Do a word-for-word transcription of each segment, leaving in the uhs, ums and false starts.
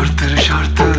şarttır şarttır.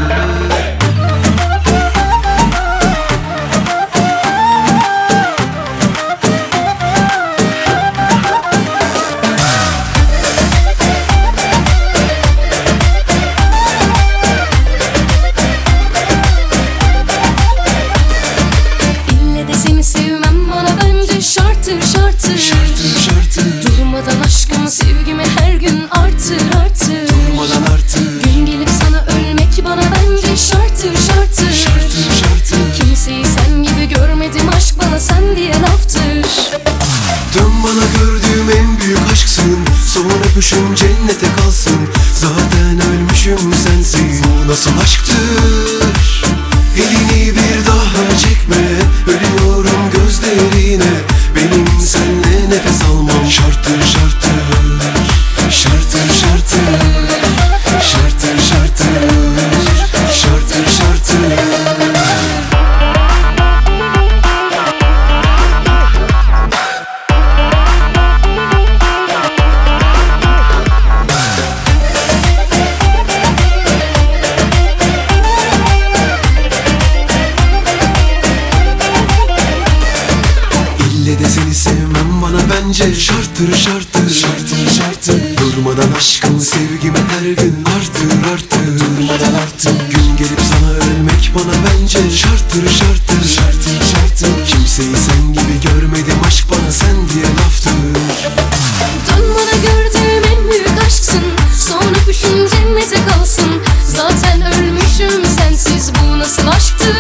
İlle de seni sevmem bana bence şarttır şarttır. Şarttır şarttır. Durmadan aşkımı sevgimi her gün artır artır. Durmadan artır. Gün gelip sana ölmek bana bence şarttır şarttır. Şarttır şarttır. Kimseyi sen gibi görmedim, aşk bana sen diye laftır. Dön bana, gördüğüm en büyük aşksın. Son öpüşüm cennete kalsın. Zaten ölmüşüm sensiz. Bu nasıl aşktır? Elini bir daha çekme. Ölüyorum gözlerine. Benim senle nefes almam şarttır şarttır. Şarttır şarttır. Şarttır şarttır. Şarttır şarttır. İlle de seni sevmem bana bence şarttır şarttır. Şarttır şarttır. Durmadan aşkım sevgimi her gün artır artır. Durmadan artır. Gün gelip sana ölmek bana bence şarttır şarttır. Şarttır şarttır. Kimseyi sen gibi görmedim, aşk bana sen diye laftır. Dön bana, gördüğüm en büyük aşksın. Son öpüşün cennete kalsın. Zaten ölmüşüm sensiz, bu nasıl aşktır?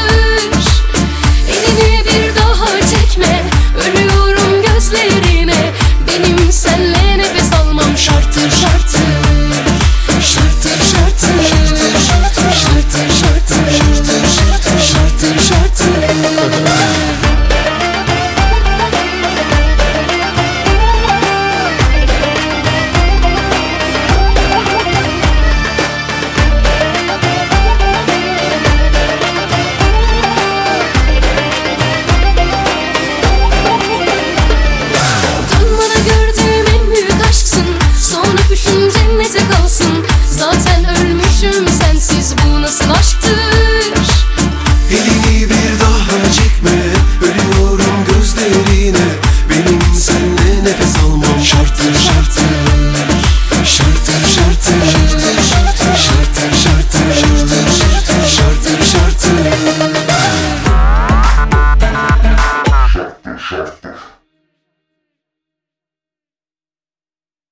Elini bir daha çekme. Ölüyorum gözlerine. Benim senle nefes almam şarttır şarttır. Şarttır şarttır. Şarttır şarttır. Şarttır şarttır. Şarttır şarttır. Dön bana, gördüğüm en büyük aşksın. Son öpüşün cennete kalsın. Zaten ölmüşüm sensiz, bu nasıl aşktır? Elini bir daha çekme. Ölüyorum gözlerine. Benim senle nefes almam şarttır şarttır.